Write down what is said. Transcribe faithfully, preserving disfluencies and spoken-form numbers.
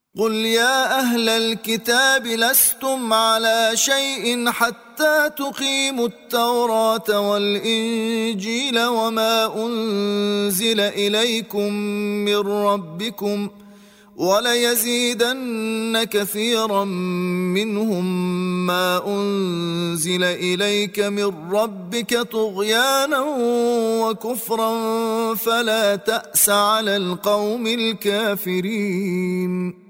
قل يا أهل الكتاب لستم على شيء حتى تقيموا التوراة والإنجيل وما أنزل إليكم من ربكم وليزيدن كثيرا منهم ما أنزل إليك من ربك طغيانا وكفرا فلا تأس على القوم الكافرين.